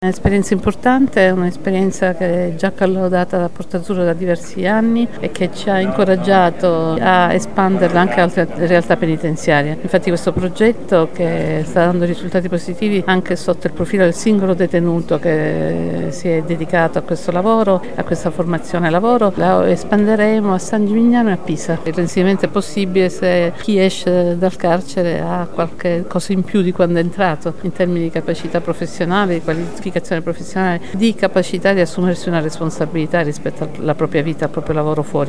È un'esperienza importante, è un'esperienza che è già collaudata da Porta Azzurra da diversi anni e che ci ha incoraggiato a espanderla anche a altre realtà penitenziarie. Infatti questo progetto, che sta dando risultati positivi anche sotto il profilo del singolo detenuto che si è dedicato a questo lavoro, a questa formazione lavoro, la espanderemo a San Gimignano e a Pisa. Il reinserimento è possibile se chi esce dal carcere ha qualche cosa in più di quando è entrato, in termini di capacità professionale, di qualificazione professionale, di capacità di assumersi una responsabilità rispetto alla propria vita, al proprio lavoro fuori.